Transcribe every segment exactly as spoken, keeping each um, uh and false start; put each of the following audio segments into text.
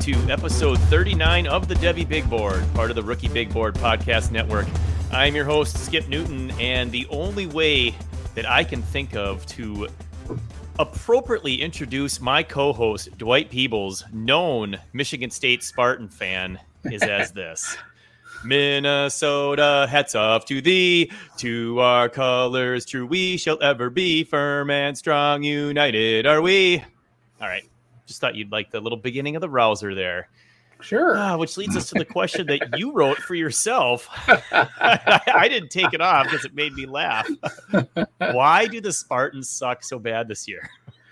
to episode thirty-nine of the Devy Big Board, part of the Rookie Big Board podcast network. I'm your host, Skip Newton, and the only way that I can think of to appropriately introduce my co-host, Dwight Peebles, known Michigan State Spartan fan, is as this. Minnesota, hats off to thee, to our colors true we shall ever be, firm and strong, united are we. All right, just thought you'd like the little beginning of the rouser there. Sure. Ah, which leads us to the question that you wrote for yourself. I, I didn't take it off because it made me laugh. Why do the Spartans suck so bad this year?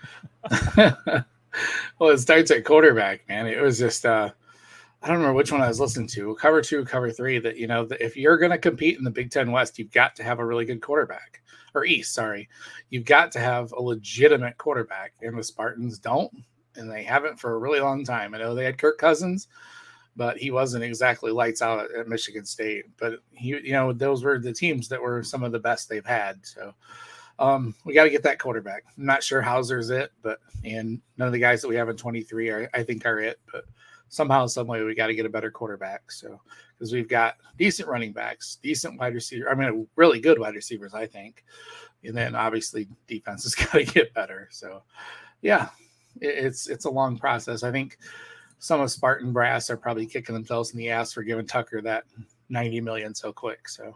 Well, it starts at quarterback, man. It was just, uh, I don't remember which one I was listening to, cover two, cover three, that, you know, that if you're going to compete in the Big Ten West, you've got to have a really good quarterback. Or East, sorry. You've got to have a legitimate quarterback, and the Spartans don't, and they haven't for a really long time. I know they had Kirk Cousins, but he wasn't exactly lights out at, at Michigan State. But, he, you know, those were the teams that were some of the best they've had. So um, we got to get that quarterback. I'm not sure Hauser's it, but and none of the guys that we have in twenty-three are, I think, are it, but somehow, some way, we got to get a better quarterback. So, because we've got decent running backs, decent wide receiver. I mean, really good wide receivers, I think. And then obviously defense has got to get better. So, yeah, it, it's it's a long process. I think some of Spartan brass are probably kicking themselves in the ass for giving Tucker that ninety million so quick. So,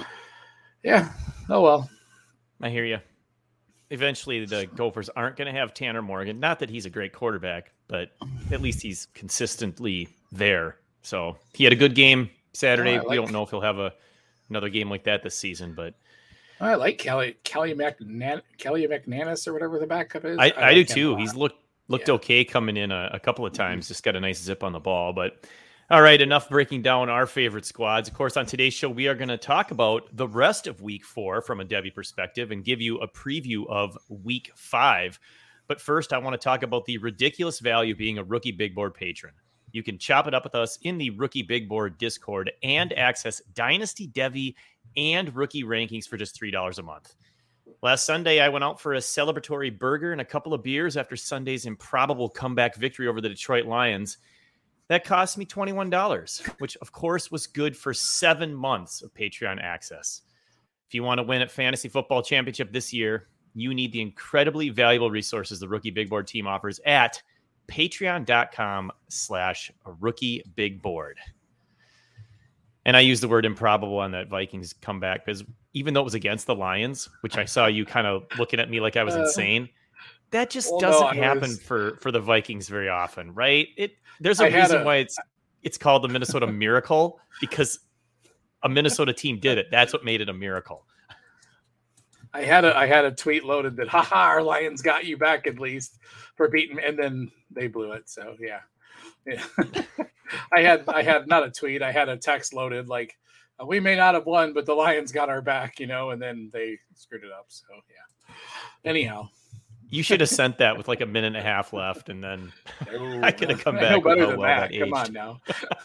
yeah. Oh well. I hear you. Eventually, the Gophers aren't going to have Tanner Morgan. Not that he's a great quarterback, but at least he's consistently there. So he had a good game Saturday. Oh, like, we don't know if he'll have a another game like that this season, but I like Kelly Kelly McNan- Kelly McNannis or whatever the backup is. I, I, I do too. He's looked looked yeah. okay coming in a, a couple of times. Mm-hmm. Just got a nice zip on the ball, but. All right, enough breaking down our favorite squads. Of course, on today's show, we are going to talk about the rest of week four from a Devy perspective and give you a preview of week five. But first, I want to talk about the ridiculous value of being a Rookie Big Board patron. You can chop it up with us in the Rookie Big Board Discord and access Dynasty Devy and rookie rankings for just three dollars a month. Last Sunday, I went out for a celebratory burger and a couple of beers after Sunday's improbable comeback victory over the Detroit Lions. That cost me twenty-one dollars, which, of course, was good for seven months of Patreon access. If you want to win at Fantasy Football Championship this year, you need the incredibly valuable resources the Rookie Big Board team offers at patreon.com slash rookie big board. And I use the word improbable on that Vikings comeback because even though it was against the Lions, which I saw you kind of looking at me like I was uh, insane, that just well, doesn't no, happen was... for, for the Vikings very often, right? It There's a I reason a... why it's it's called the Minnesota Miracle, because a Minnesota team did it. That's what made it a miracle. I had a I had a tweet loaded that, haha, our Lions got you back at least for beating, and then they blew it. So yeah, yeah. I had I had not a tweet. I had a text loaded like, we may not have won, but the Lions got our back, you know, and then they screwed it up. So yeah. Anyhow. You should have sent that with like a minute and a half left, and then oh, I could have come I back. know better with than well that. that Come on now.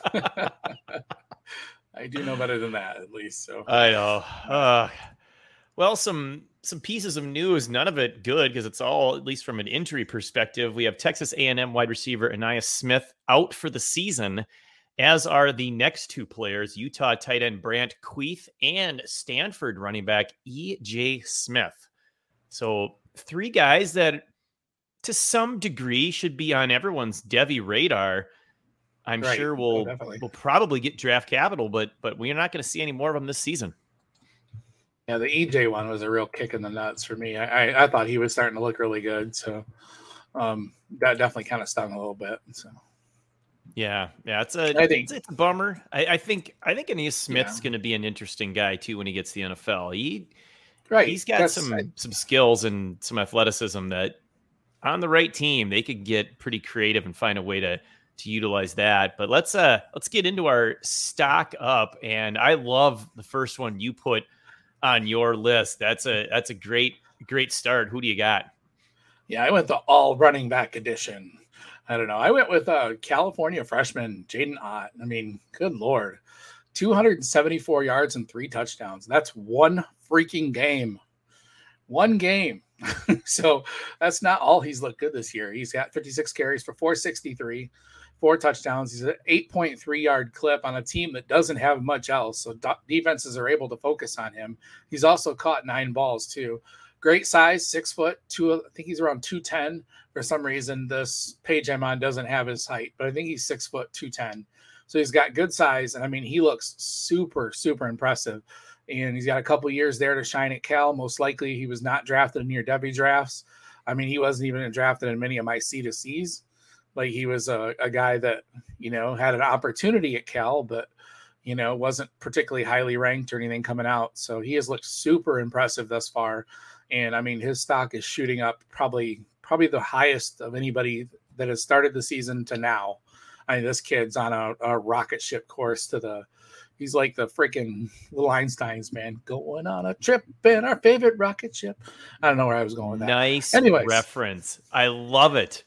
I do know better than that, at least. So I know. Uh, well, some some pieces of news, none of it good because it's all, at least from an injury perspective. We have Texas A and M wide receiver Ainias Smith out for the season, as are the next two players, Utah tight end Brant Queeth and Stanford running back E J Smith. So three guys that to some degree should be on everyone's Devy radar. I'm right. sure we'll, oh, we'll probably get draft capital, but but we're not going to see any more of them this season. Yeah, the E J one was a real kick in the nuts for me. I, I, I thought he was starting to look really good. So um, that definitely kind of stung a little bit. So yeah, yeah, it's a I think, it's, it's a bummer. I, I think I think Ainias Smith's yeah. going to be an interesting guy too when he gets to the N F L. He Right. He's got That's, some I, some skills and some athleticism that on the right team, they could get pretty creative and find a way to to utilize that. But let's uh let's get into our stock up. And I love the first one you put on your list. That's a that's a great, great start. Who do you got? Yeah, I went the all running back edition. I don't know. I went with uh California freshman Jaden Ott. I mean, good Lord. two hundred seventy-four yards and three touchdowns. That's one freaking game. One game. So that's not all he's looked good this year. He's got fifty-six carries for four sixty-three, four touchdowns. He's an eight point three yard clip on a team that doesn't have much else. So do- defenses are able to focus on him. He's also caught nine balls too. Great size, six foot two. I think he's around two ten. For some reason, this page I'm on doesn't have his height, but I think he's six foot two ten. So he's got good size, and I mean, he looks super, super impressive. And he's got a couple years there to shine at Cal. Most likely, he was not drafted in your Devy drafts. I mean, he wasn't even drafted in many of my C to C's. Like, he was a, a guy that, you know, had an opportunity at Cal, but, you know, wasn't particularly highly ranked or anything coming out. So he has looked super impressive thus far. And I mean, his stock is shooting up probably probably the highest of anybody that has started the season to now. I mean, this kid's on a, a rocket ship course to the, he's like the freaking Little Einsteins, man, going on a trip in our favorite rocket ship. I don't know where I was going with that. Nice Anyways. reference. I love it.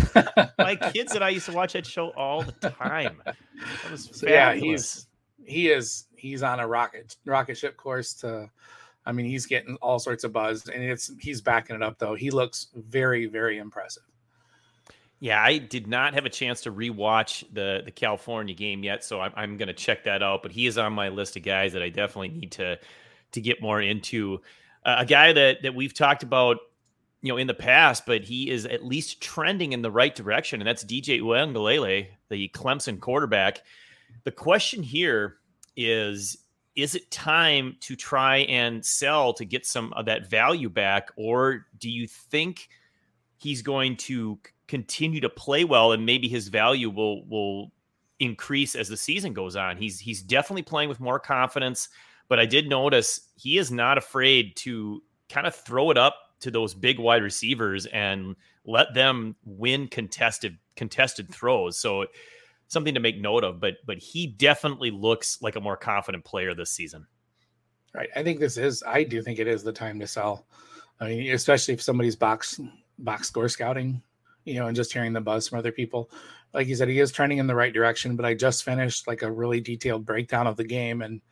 My kids and I used to watch that show all the time. That was fabulous. So, yeah, he's he is he's on a rocket rocket ship course to, I mean, he's getting all sorts of buzz, and it's he's backing it up though. He looks very, very impressive. Yeah, I did not have a chance to rewatch the the California game yet, so I'm I'm going to check that out. But he is on my list of guys that I definitely need to to get more into. Uh, a guy that that we've talked about, you know, in the past, but he is at least trending in the right direction, and that's D J Uiagalelei, the Clemson quarterback. The question here is, is it time to try and sell to get some of that value back, or do you think he's going to continue to play well and maybe his value will will increase as the season goes on? He's he's definitely playing with more confidence, but I did notice he is not afraid to kind of throw it up to those big wide receivers and let them win contested contested throws. So something to make note of, but but he definitely looks like a more confident player this season. Right. I think this is, I do think it is the time to sell. I mean, especially if somebody's box box score scouting, you know, and just hearing the buzz from other people. Like you said, he is trending in the right direction, but I just finished like a really detailed breakdown of the game, and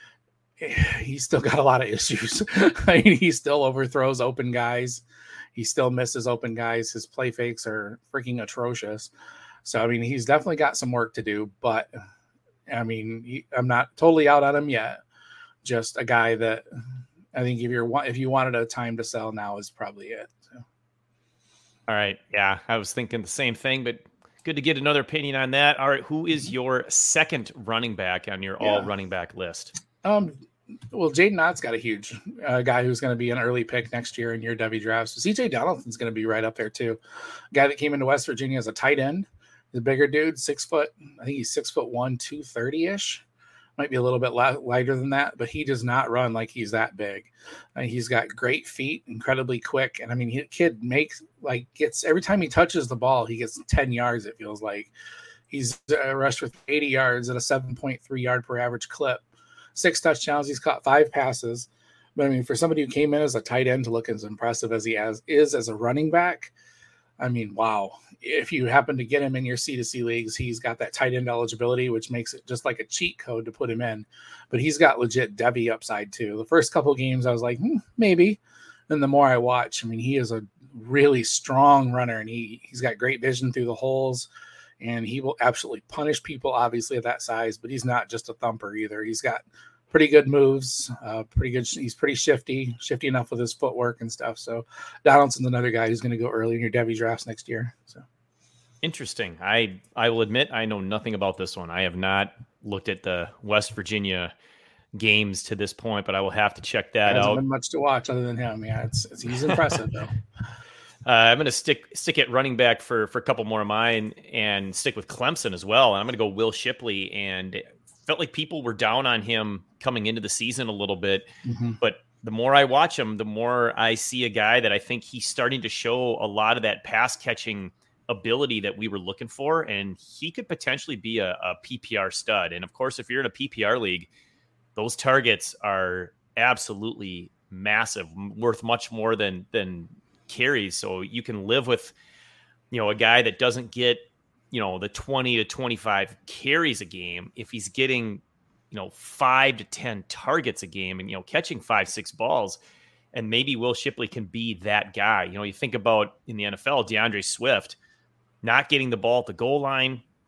he's still got a lot of issues. I mean, he still overthrows open guys. He still misses open guys. His play fakes are freaking atrocious. So, I mean, he's definitely got some work to do, but I mean, he, I'm not totally out on him yet. Just a guy that I think if you're if you wanted a time to sell, now is probably it. So. All right. Yeah, I was thinking the same thing, but good to get another opinion on that. All right. Who is your second running back on your yeah. all running back list? Um, well, Jaden Ott's got a huge uh, guy who's going to be an early pick next year in your Devy drafts. So C J Donaldson's going to be right up there too. A guy that came into West Virginia as a tight end. The bigger dude, six foot. I think he's six foot one, two thirty ish. Might be a little bit lighter than that, but he does not run like he's that big. Uh, he's got great feet, incredibly quick, and I mean, he kid makes like gets every time he touches the ball, he gets ten yards. It feels like he's uh, rushed with eighty yards at a seven point three yard per average clip. Six touchdowns. He's caught five passes. But I mean, for somebody who came in as a tight end to look as impressive as he has is as a running back, I mean, wow. If you happen to get him in your C to C leagues, he's got that tight end eligibility, which makes it just like a cheat code to put him in. But he's got legit Devy upside too. The first couple of games, I was like, hmm, maybe. And the more I watch, I mean, he is a really strong runner, and he, he's got great vision through the holes, and he will absolutely punish people, obviously, at that size. But he's not just a thumper either. He's got pretty good moves, uh, pretty good. He's pretty shifty, shifty enough with his footwork and stuff. So Donaldson's another guy who's going to go early in your Devy drafts next year. So interesting. I I will admit I know nothing about this one. I have not looked at the West Virginia games to this point, but I will have to check that there hasn't out. Been much to watch other than him. Yeah, it's, it's he's impressive though. Uh, I'm going to stick stick at running back for for a couple more of mine and stick with Clemson as well. And I'm going to go Will Shipley, and felt like people were down on him coming into the season a little bit, mm-hmm. but the more I watch him, the more I see a guy that I think he's starting to show a lot of that pass catching ability that we were looking for. And he could potentially be a, a P P R stud. And of course, if you're in a P P R league, those targets are absolutely massive, worth much more than, than carries. So you can live with, you know, a guy that doesn't get, you know, the twenty to twenty-five carries a game. If he's getting, you know, five to ten targets a game and, you know, catching five, six balls, and maybe Will Shipley can be that guy. You know, you think about in the N F L, DeAndre Swift not getting the ball at the goal line,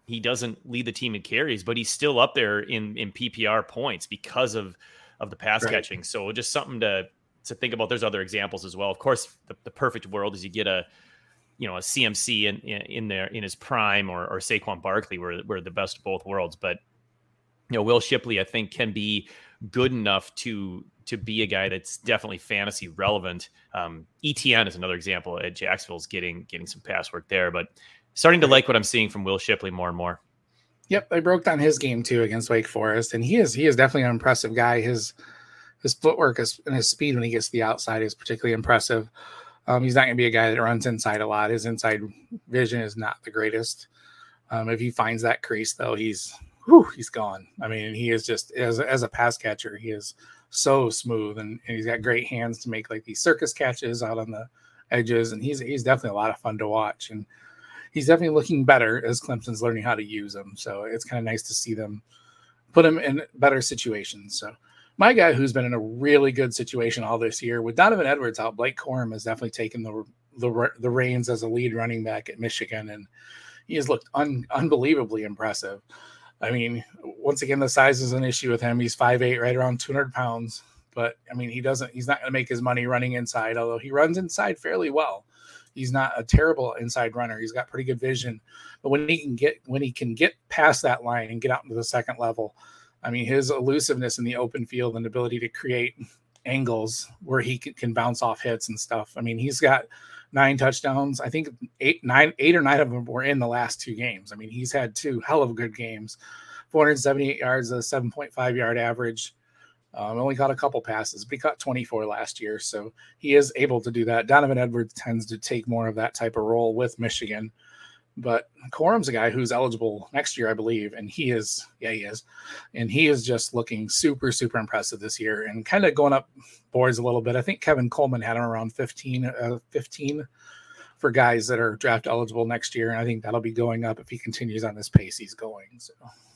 he doesn't lead the team in carries, but he's still up there in, in P P R points because of, of the pass right. catching. So just something to, to think about. There's other examples as well. Of course, the, the perfect world is you get a, you know, a C M C in, in, in there in his prime, or, or Saquon Barkley, where we're the best of both worlds. But, you know, Will Shipley, I think, can be good enough to, to be a guy that's definitely fantasy relevant. Um, E T N is another example at Jacksonville's getting, getting some pass work there, but starting to like what I'm seeing from Will Shipley more and more. Yep, they broke down his game too against Wake Forest, and he is he is definitely an impressive guy. His his footwork is, and his speed when he gets to the outside is particularly impressive. Um, he's not going to be a guy that runs inside a lot. His inside vision is not the greatest. Um, if he finds that crease, though, he's whew, he's gone. I mean, he is just as as a pass catcher, he is so smooth, and, and he's got great hands to make like these circus catches out on the edges, and he's he's definitely a lot of fun to watch. And he's definitely looking better as Clemson's learning how to use him. So it's kind of nice to see them put him in better situations. So my guy who's been in a really good situation all this year with Donovan Edwards out, Blake Corum has definitely taken the the, the reins as a lead running back at Michigan, and he has looked un, unbelievably impressive. I mean, once again, the size is an issue with him. He's five eight, right around two hundred pounds. But, I mean, he doesn't – he's not going to make his money running inside, although he runs inside fairly well. He's not a terrible inside runner. He's got pretty good vision. But when he can get when he can get past that line and get out into the second level, I mean, his elusiveness in the open field and ability to create angles where he can, can bounce off hits and stuff. I mean, he's got nine touchdowns. I think eight, nine, eight or nine of them were in the last two games. I mean, he's had two hell of good games. four hundred seventy-eight yards, a seven point five yard average. Um, only caught a couple passes, but he caught twenty-four last year. So he is able to do that. Donovan Edwards tends to take more of that type of role with Michigan. But Corum's a guy who's eligible next year, I believe. And he is, yeah, he is. And he is just looking super, super impressive this year and kind of going up boards a little bit. I think Kevin Coleman had him around fifteen, uh, fifteen for guys that are draft eligible next year. And I think that'll be going up if he continues on this pace he's going. So.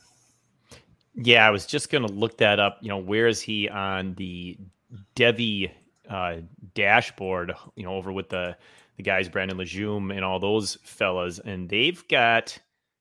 Yeah, I was just going to look that up. You know, where is he on the Devy uh, dashboard, you know, over with the, the guys, Brandon Lejeune and all those fellas. And they've got,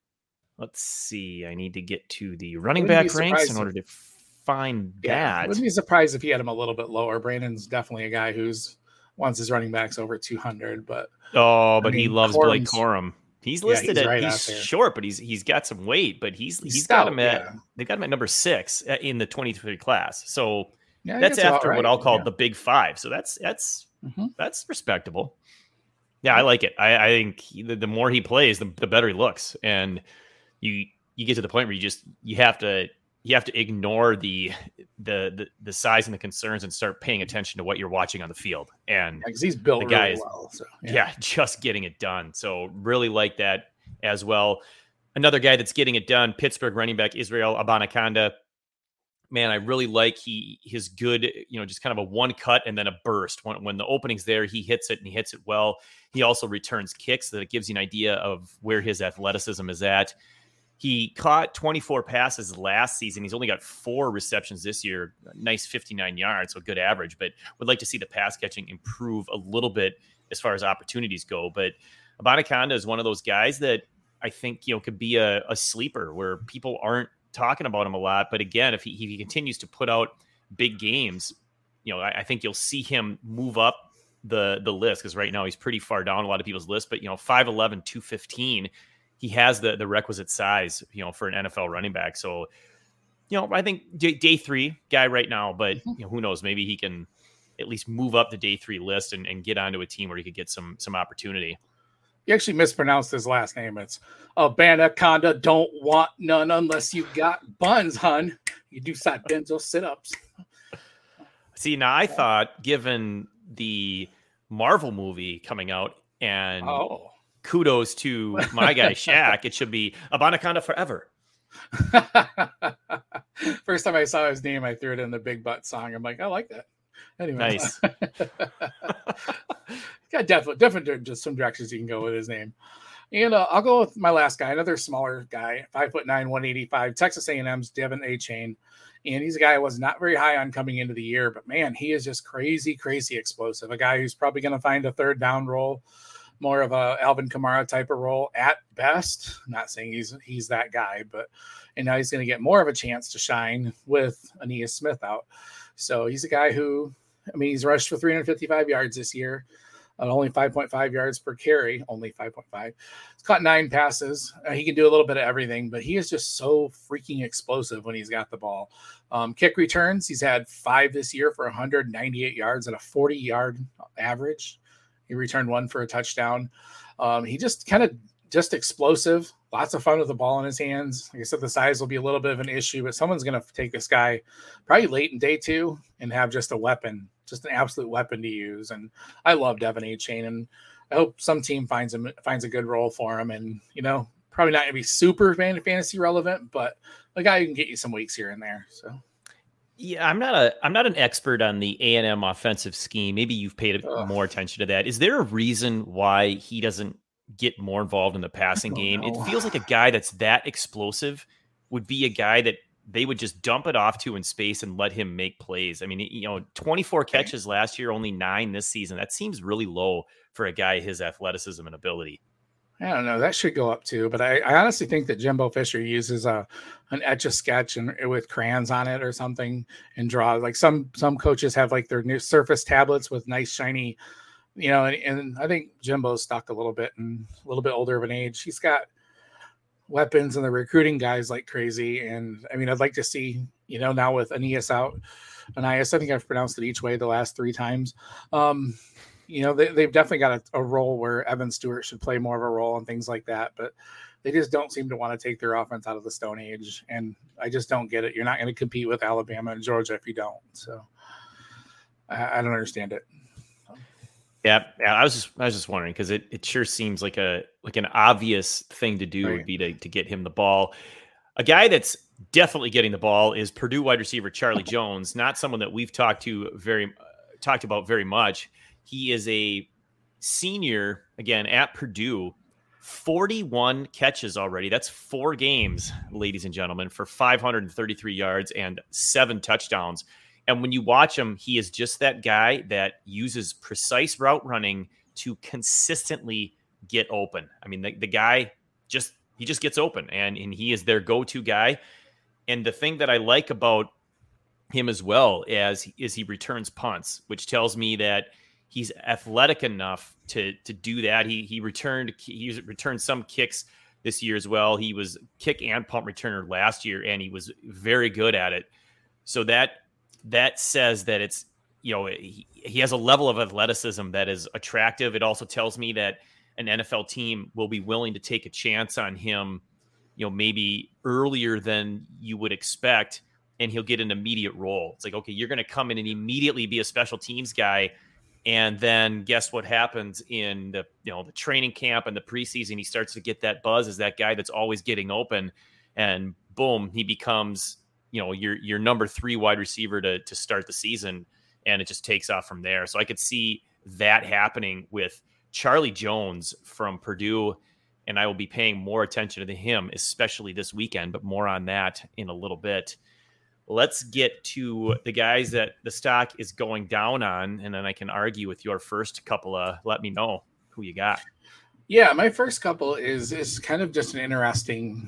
let's see, I need to get to the running back ranks in order to find yeah, that. I wouldn't be surprised if he had him a little bit lower. Brandon's definitely a guy who's wants his running backs over two hundred, but. Oh, but I mean, he loves Corum's, Blake Corum. He's listed yeah, he's at right he's short, but he's he's got some weight, but he's he's, he's got stout, him at yeah. they've got him at number six in the twenty-three class. So yeah, that's after right. what I'll call yeah. the big five. So that's that's mm-hmm. that's respectable. Yeah, I like it. I, I think he, the, the more he plays, the, the better he looks. And you you get to the point where you just you have to you have to ignore the the the, the size and the concerns and start paying attention to what you're watching on the field. And because yeah, he's built the guy really is, well, so, yeah. yeah, just getting it done. So really like that as well. Another guy that's getting it done, Pittsburgh running back Israel Abanikanda. Man, I really like he his good, you know, just kind of a one cut and then a burst. When when the opening's there, he hits it and he hits it well. He also returns kicks so that it gives you an idea of where his athleticism is at. He caught twenty-four passes last season. He's only got four receptions this year. Nice fifty-nine yards, so a good average, but would like to see the pass catching improve a little bit as far as opportunities go. But Abanikanda is one of those guys that I think, you know, could be a, a sleeper where people aren't talking about him a lot. But again, if he, if he continues to put out big games, you know, I, I think you'll see him move up the, the list, because right now he's pretty far down a lot of people's lists. But, you know, five eleven, two fifteen, he has the the requisite size, you know, for an N F L running back. So, you know, I think day, day three guy right now, but you know, who knows, maybe he can at least move up the day three list and, and get onto a team where he could get some, some opportunity. You actually mispronounced his last name. It's Abanikanda. Don't want none unless you got buns, hun. You do side benzo sit-ups. See, now I thought, given the Marvel movie coming out and oh. kudos to my guy Shaq, it should be Abanikanda forever. First time I saw his name, I threw it in the Big Butt song. I'm like, I like that. Anyway, nice. Got different, different, just some directions you can go with his name. And uh, I'll go with my last guy, another smaller guy, five foot nine, one eighty-five, Texas A and M's Devin Achane. And he's a guy I was not very high on coming into the year, but man, he is just crazy, crazy explosive. A guy who's probably going to find a third down role more of a Alvin Kamara type of role at best. I'm not saying he's he's that guy, but and now he's going to get more of a chance to shine with Aeneas Smith out. So he's a guy who, I mean, he's rushed for three hundred fifty-five yards this year. Uh, only five point five yards per carry, only five point five. He's caught nine passes. Uh, he can do a little bit of everything, but he is just so freaking explosive when he's got the ball. Um, kick returns, he's had five this year for one hundred ninety-eight yards at a forty-yard average. He returned one for a touchdown. Um, he just kind of just explosive, lots of fun with the ball in his hands. Like I said, the size will be a little bit of an issue, but someone's going to take this guy probably late in day two and have just a weapon. Just an absolute weapon to use. And I love Devin Achane, and I hope some team finds him, finds a good role for him. And, you know, probably not going to be super fantasy relevant, but a guy who can get you some weeks here and there. So, yeah, I'm not a, I'm not an expert on the A and M offensive scheme. Maybe you've paid Ugh. more attention to that. Is there a reason why he doesn't get more involved in the passing game? know. It feels like a guy that's that explosive would be a guy that they would just dump it off to in space and let him make plays. I mean, you know, twenty-four catches last year, only nine this season. That seems really low for a guy his athleticism and ability. I don't know. That should go up too. But I, I honestly think that Jimbo Fisher uses a an etch a sketch and with crayons on it or something and draw. Like some some coaches have like their new Surface tablets with nice shiny, you know. And, and I think Jimbo's stuck a little bit and a little bit older of an age. He's got weapons and the recruiting guys like crazy. And I mean, I'd like to see, you know, now with Aeneas out, Aeneas, I think I've pronounced it each way the last three times. Um, you know, they, they've definitely got a, a role where Evan Stewart should play more of a role and things like that, but they just don't seem to want to take their offense out of the Stone Age. And I just don't get it. You're not going to compete with Alabama and Georgia if you don't. So I, I don't understand it. Yeah, yeah. I was just, I was just wondering because it, it sure seems like a like an obvious thing to do Right. would be to to get him the ball. A guy that's definitely getting the ball is Purdue wide receiver Charlie Jones. Not someone that we've talked to very uh, talked about very much. He is a senior again at Purdue. forty-one catches already. That's four games, ladies and gentlemen, for five hundred thirty-three yards and seven touchdowns. And when you watch him, he is just that guy that uses precise route running to consistently get open. I mean, the, the guy just, he just gets open and, and he is their go-to guy. And the thing that I like about him as well as is he returns punts, which tells me that he's athletic enough to, to do that. He, he returned, he returned some kicks this year as well. He was kick and punt returner last year, and he was very good at it. So that, that says that it's, you know, he, he has a level of athleticism that is attractive. It also tells me that an N F L team will be willing to take a chance on him, you know, maybe earlier than you would expect, and he'll get an immediate role. It's like, okay, you're going to come in and immediately be a special teams guy. And then guess what happens in the, you know, the training camp and the preseason, he starts to get that buzz as that guy that's always getting open, and boom, he becomes, you know, your, your number three wide receiver to, to start the season. And it just takes off from there. So I could see that happening with Charlie Jones from Purdue, and I will be paying more attention to him, especially this weekend, but more on that in a little bit. Let's get to the guys that the stock is going down on, and then I can argue with your first couple of, let me know who you got. Yeah, my first couple is is kind of just an interesting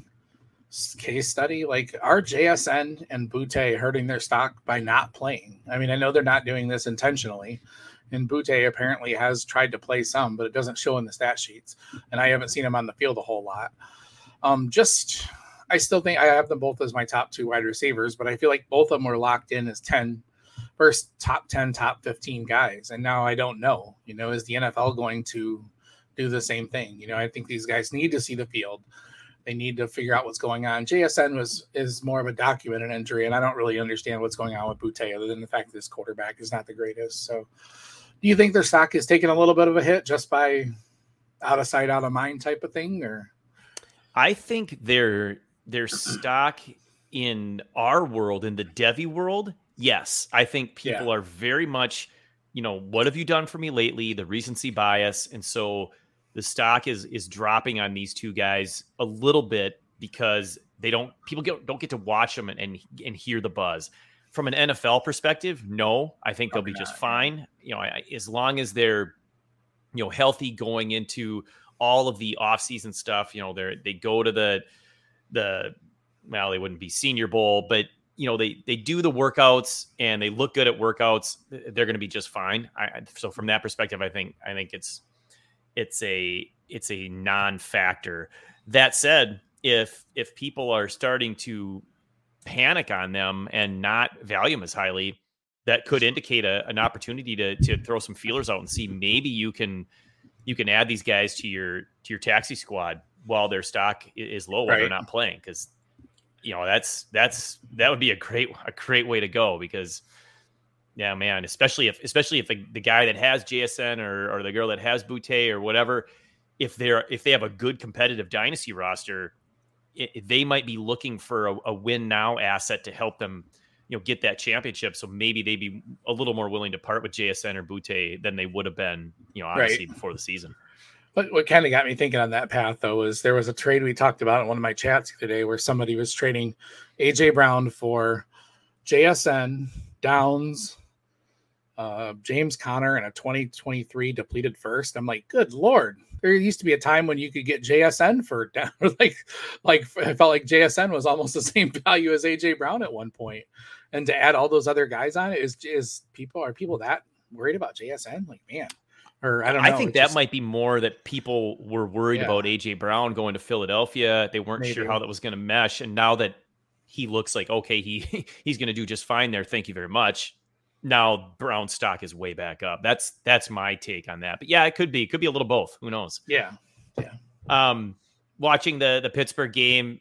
case study. Like, are J S N and Butte hurting their stock by not playing? I mean, I know they're not doing this intentionally, and Butte apparently has tried to play some, but it doesn't show in the stat sheets, and I haven't seen him on the field a whole lot. Um, just, I still think I have them both as my top two wide receivers, but I feel like both of them were locked in as ten, first top ten, top fifteen guys, and now I don't know. You know, is the N F L going to do the same thing? You know, I think these guys need to see the field. They need to figure out what's going on. J S N was is more of a documented injury, and I don't really understand what's going on with Butte other than the fact that this quarterback is not the greatest. So do you think their stock is taking a little bit of a hit just by out of sight, out of mind type of thing? Or I think their their stock in our world, in the Devy world, yes. I think people Yeah. are very much, you know, what have you done for me lately? The recency bias. And so the stock is is dropping on these two guys a little bit because they don't people get, don't get to watch them and, and and hear the buzz. From an N F L perspective, no, I think they'll Probably be just not. fine. You know, I, as long as they're you know, healthy going into all of the offseason stuff. You know, they they go to the, the, well, they wouldn't be Senior Bowl, but, you know, they, they do the workouts and they look good at workouts. They're going to be just fine. I, so from that perspective, I think, I think it's, it's a, it's a non-factor. That said, if, if people are starting to panic on them and not value them as highly, that could indicate a, an opportunity to, to throw some feelers out and see maybe you can, you can add these guys to your, to your taxi squad while their stock is low, while Right. they're not playing. Cause you know, that's, that's, that would be a great, a great way to go because yeah, man, especially if, especially if the, the guy that has J S N or, or the girl that has Boutte or whatever, if they're, if they have a good competitive dynasty roster, it, they might be looking for a, a win now asset to help them, you know, get that championship. So maybe they'd be a little more willing to part with J S N or Boutte than they would have been, you know, obviously Right. before the season. But what kind of got me thinking on that path, though, is there was a trade we talked about in one of my chats today where somebody was trading A J Brown for J S N, Downs, uh, James Conner, and a twenty twenty-three depleted first. I'm like, good Lord. There used to be a time when you could get J S N for down, like, like I felt like J S N was almost the same value as A J Brown at one point. And to add all those other guys on it is, is people, are people that worried about J S N? Like, man. Or I don't know. I think it that just, might be more that people were worried Yeah. about A J Brown going to Philadelphia. They weren't Maybe. sure how that was going to mesh. And now that he looks like, okay, he he's going to do just fine there. Thank you very much. Now Brown stock is way back up. That's that's my take on that. But yeah, it could be. It could be a little both. Who knows? Yeah. Yeah. Um, watching the the Pittsburgh game,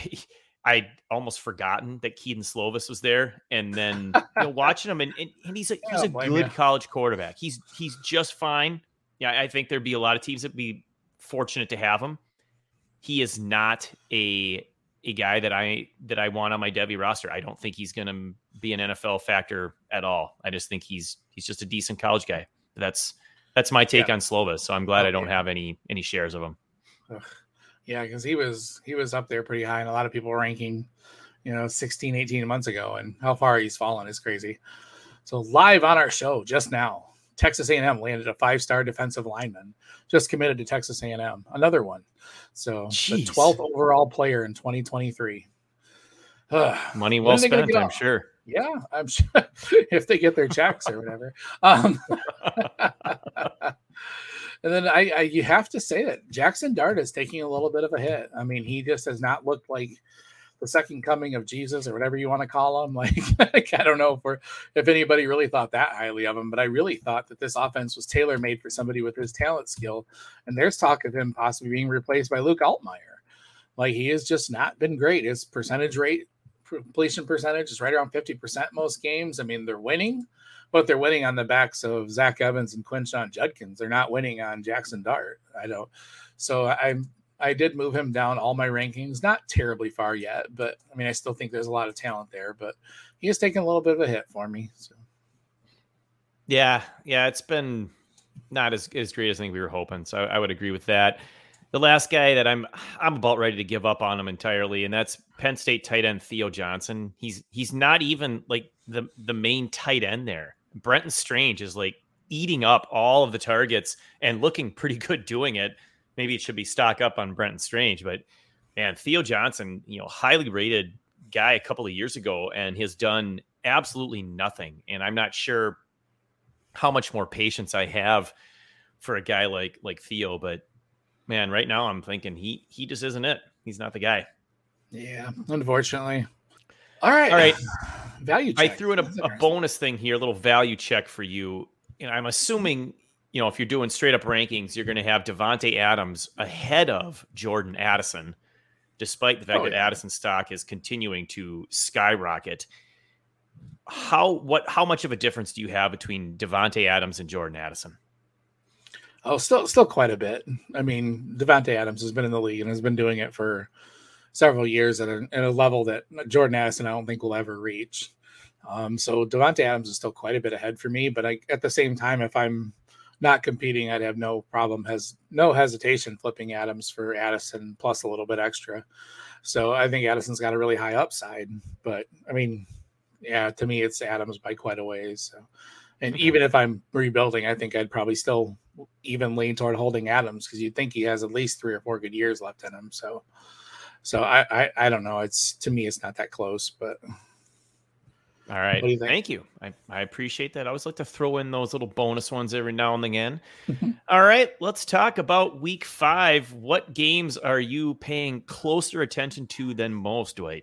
I'd almost forgotten that Keaton Slovis was there, and then you know, watching him, and, and, and he's a he's a good you. college quarterback. He's he's just fine. Yeah, I think there'd be a lot of teams that'd be fortunate to have him. He is not a a guy that I that I want on my Devy roster. I don't think he's going to be an N F L factor at all. I just think he's he's just a decent college guy. That's that's my take Yeah. on Slovis. So I'm glad Okay. I don't have any any shares of him. Ugh. Yeah, because he was he was up there pretty high, and a lot of people ranking, you know, sixteen, eighteen months ago, and how far he's fallen is crazy. So live on our show just now, Texas A and M landed a five-star defensive lineman, just committed to Texas A and M, another one. So Jeez. the twelfth overall player in twenty twenty-three. Ugh. Money When well are they gonna spent, get I'm off? sure. Yeah, I'm sure if they get their checks or whatever. Um, and then I, I, you have to say that Jackson Dart is taking a little bit of a hit. I mean, he just has not looked like the second coming of Jesus or whatever you want to call him. Like, like I don't know if we're, if anybody really thought that highly of him, but I really thought that this offense was tailor made for somebody with his talent skill. And there's talk of him possibly being replaced by Luke Altmaier. Like, he has just not been great. His percentage rate, completion percentage is right around fifty percent most games. I mean, they're winning, but they're winning on the backs of Zach Evans and Quinshon Judkins. They're not winning on Jackson Dart. I don't. So I I did move him down all my rankings, not terribly far yet, but I mean, I still think there's a lot of talent there, but he has taken a little bit of a hit for me. So Yeah, yeah, it's been not as, as great as I think we were hoping. So I would agree with that. The last guy that I'm I'm about ready to give up on him entirely, and that's Penn State tight end Theo Johnson. He's he's not even like the the main tight end there. Brenton Strange is like eating up all of the targets and looking pretty good doing it. Maybe it should be stock up on Brenton Strange, but man, Theo Johnson, you know, highly rated guy a couple of years ago and has done absolutely nothing. And I'm not sure how much more patience I have for a guy like like Theo, but man, right now I'm thinking he he just isn't it. He's not the guy. yeah, unfortunately. All right, All right. Value I check. threw in a, That's a interesting. bonus thing here, a little value check for you. And I'm assuming, you know, if you're doing straight up rankings, you're going to have Devontae Adams ahead of Jordan Addison, despite the fact Oh, that yeah. Addison's stock is continuing to skyrocket. How what how much of a difference do you have between Devontae Adams and Jordan Addison? Oh, still, still quite a bit. I mean, Devontae Adams has been in the league and has been doing it for several years at a, at a level that Jordan Addison I don't think will ever reach. Um, so Devontae Adams is still quite a bit ahead for me, but I, at the same time, if I'm not competing, I'd have no problem, has no hesitation flipping Adams for Addison plus a little bit extra. So I think Addison's got a really high upside, but I mean, yeah, to me, it's Adams by quite a ways. So. And even if I'm rebuilding, I think I'd probably still even lean toward holding Adams because you'd think he has at least three or four good years left in him. So, so I, I, I don't know. It's to me, it's not that close, but. All right. You Thank you. I, I appreciate that. I always like to throw in those little bonus ones every now and again. All right. Let's talk about week five. What games are you paying closer attention to than most, Dwight?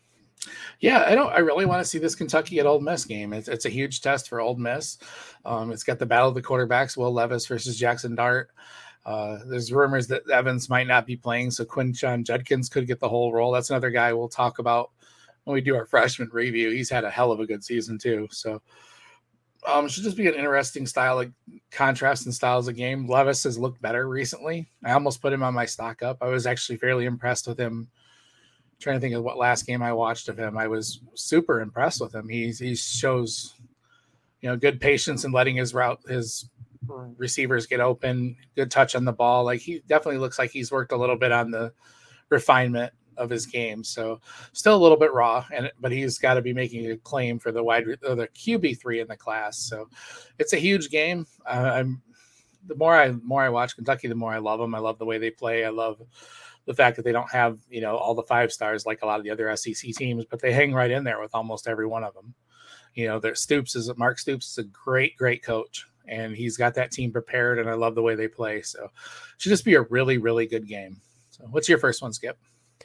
Yeah, I don't. I really want to see this Kentucky at Ole Miss game. It's, it's a huge test for Ole Miss. Um, it's got the battle of the quarterbacks, Will Levis versus Jackson Dart. Uh, there's rumors that Evans might not be playing, so Quinshon Judkins could get the whole role. That's another guy we'll talk about when we do our freshman review. He's had a hell of a good season too. So um, it should just be an interesting style, like contrast in styles of game. Levis has looked better recently. I almost put him on my stock up. I was actually fairly impressed with him. I'm trying to think of what last game I watched of him. I was super impressed with him. He's, he shows, you know, good patience in letting his route, his receivers get open, good touch on the ball. Like he definitely looks like he's worked a little bit on the refinement of his game. So still a little bit raw, and but he's got to be making a claim for the wide or the Q B three in the class. So it's a huge game. Uh, I'm the more I more I watch Kentucky, the more I love them. I love the way they play. I love the fact that they don't have, you know, all the five stars like a lot of the other S E C teams, but they hang right in there with almost every one of them. You know, their Stoops is Mark Stoops is a great, great coach, and he's got that team prepared, and I love the way they play. So it should just be a really, really good game. So what's your first one, Skip?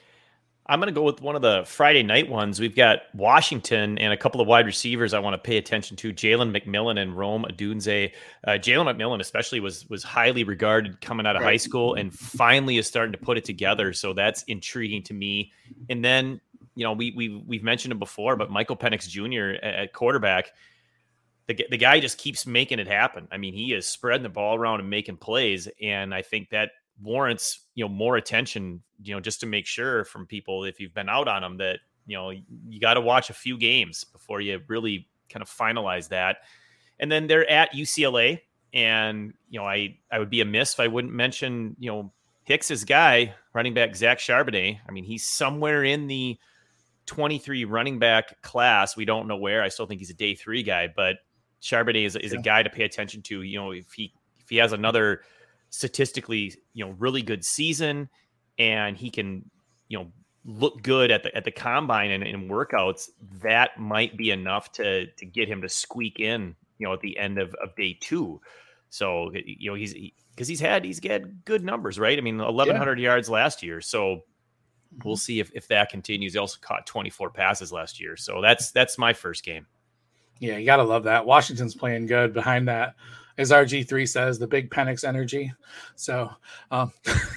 I'm going to go with one of the Friday night ones. We've got Washington and a couple of wide receivers I want to pay attention to, Jalen McMillan and Rome Odunze. Uh, Jalen McMillan especially was was highly regarded coming out of high school and finally is starting to put it together. So that's intriguing to me. And then, you know, we, we, we've mentioned it before, but Michael Penix Junior at, at quarterback, the, the guy just keeps making it happen. I mean, he is spreading the ball around and making plays. And I think that warrants, you know, more attention, you know, just to make sure from people, if you've been out on them, that, you know, you got to watch a few games before you really kind of finalize that. And then they're at U C L A, and, you know, I, I would be amiss if I wouldn't mention, you know, Hicks's guy, running back Zach Charbonnet. I mean, he's somewhere in the twenty-three running back class. We don't know where. I still think he's a day three guy, but Charbonnet is, is yeah. a guy to pay attention to. You know, if he, if he has another statistically, you know, really good season, and he can, you know, look good at the at the combine and in workouts, that might be enough to to get him to squeak in, you know, at the end of, of day two. So, you know, he's because he, he's had he's had good numbers, right? I mean, eleven hundred yeah. yards last year. So we'll see if, if that continues. He also caught twenty-four passes last year. So that's that's my first game. Yeah, you gotta love that. Washington's playing good behind that. As R G three says, the big Penix energy. So um,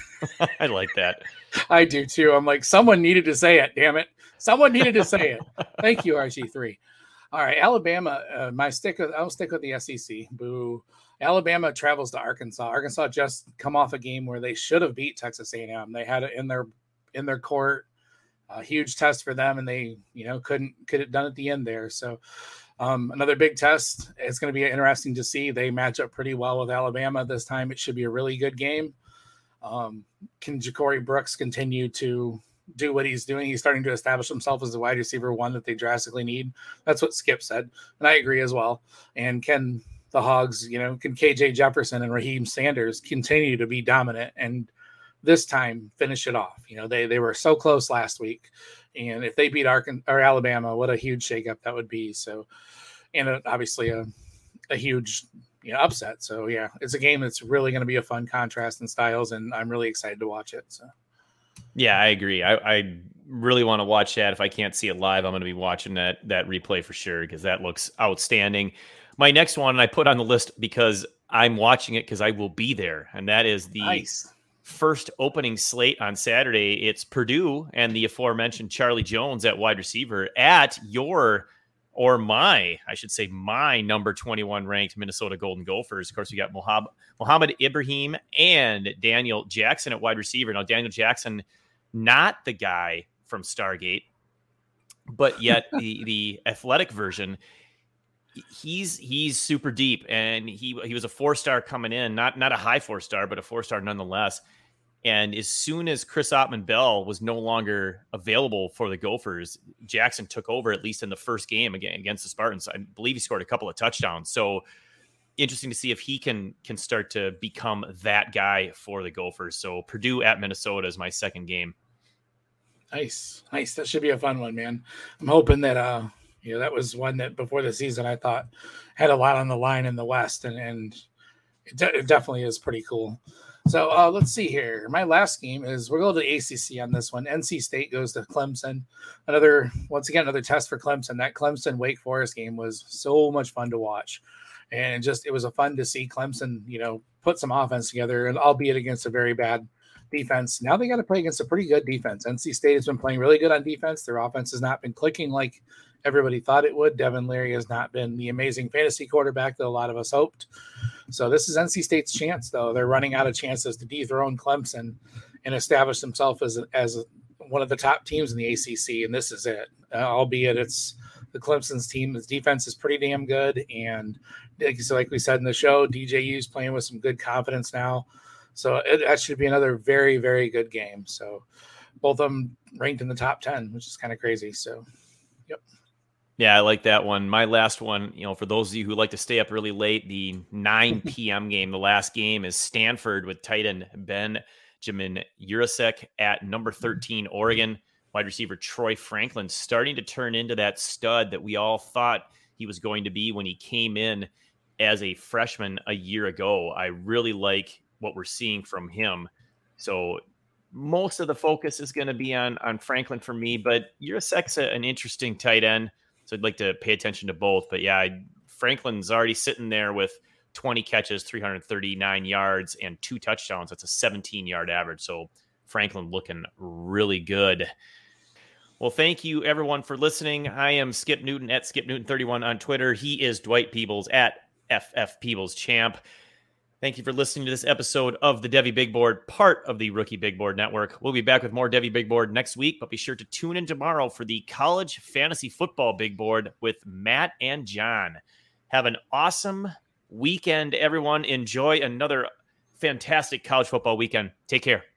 I like that. I do too. I'm like, someone needed to say it. Damn it. Someone needed to say it. Thank you, R G three. All right. Alabama, uh, my stick with, I'll stick with the S E C. Boo. Alabama travels to Arkansas. Arkansas just come off a game where they should have beat Texas A and M. They had it in their, in their court, a huge test for them. And they, you know, couldn't, could have done at the end there. So, Um, another big test. It's going to be interesting to see. They match up pretty well with Alabama this time. It should be a really good game. Um, can Ja'Cory Brooks continue to do what he's doing? He's starting to establish himself as the wide receiver one that they drastically need. That's what Skip said, and I agree as well. And can the Hogs, you know, can K J Jefferson and Raheem Sanders continue to be dominant and this time finish it off? You know, they they were so close last week. And if they beat Arkansas or Alabama, what a huge shakeup that would be. So, and a, obviously a, a huge, you know, upset. So yeah, it's a game that's really going to be a fun contrast in styles, and I'm really excited to watch it. So, yeah, I agree. I, I really want to watch that. If I can't see it live, I'm going to be watching that that replay for sure, because that looks outstanding. My next one, I put on the list because I'm watching it because I will be there, and that is the nice. First opening slate on Saturday. It's Purdue and the aforementioned Charlie Jones at wide receiver at your, or my, I should say my number twenty-one ranked Minnesota Golden Gophers. Of course, we got Mohammed, Mohammed Ibrahim and Daniel Jackson at wide receiver. Now, Daniel Jackson, not the guy from Stargate, but yet the, the athletic version. He's he's super deep, and he he was a four-star coming in, not not a high four-star, but a four-star nonetheless. And as soon as Chris Ottman-Bell was no longer available for the Gophers, Jackson took over, at least in the first game again against the Spartans. I believe he scored a couple of touchdowns. So interesting to see if he can can start to become that guy for the Gophers. So Purdue at Minnesota is my second game. Nice, nice. That should be a fun one, man. I'm hoping that uh, you know, that was one that before the season I thought had a lot on the line in the West, and and it, de- it definitely is pretty cool. So uh, let's see here. My last game is we're going to the A C C on this one. N C State goes to Clemson. Another, once again, another test for Clemson. That Clemson Wake Forest game was so much fun to watch. And just, it was a fun to see Clemson, you know, put some offense together, and albeit against a very bad defense. Now they got to play against a pretty good defense. N C State has been playing really good on defense. Their offense has not been clicking like everybody thought it would. Devin Leary has not been the amazing fantasy quarterback that a lot of us hoped. So this is N C State's chance, though. They're running out of chances to dethrone Clemson and establish themselves as a, as a, one of the top teams in the A C C, and this is it. Uh, albeit it's the Clemson's team. His defense is pretty damn good, and like, so like we said in the show, D J U's playing with some good confidence now. So it, that should be another very, very good game. So both of them ranked in the top ten, which is kind of crazy. So, yep. Yeah, I like that one. My last one, you know, for those of you who like to stay up really late, the nine p.m. game, the last game is Stanford with tight end Benjamin Urasek at number thirteen, Oregon. Wide receiver Troy Franklin starting to turn into that stud that we all thought he was going to be when he came in as a freshman a year ago. I really like what we're seeing from him. So most of the focus is going to be on, on Franklin for me, but Urasek's a, an interesting tight end. So I'd like to pay attention to both. But yeah, I, Franklin's already sitting there with twenty catches, three hundred thirty-nine yards, and two touchdowns. That's a seventeen-yard average. So Franklin looking really good. Well, thank you, everyone, for listening. I am Skip Newton at Skip Newton thirty-one on Twitter. He is Dwight Peebles at F F Peebles Champ. Thank you for listening to this episode of the Devy Big Board, part of the Rookie Big Board Network. We'll be back with more Devy Big Board next week, but be sure to tune in tomorrow for the College Fantasy Football Big Board with Matt and John. Have an awesome weekend, everyone. Enjoy another fantastic college football weekend. Take care.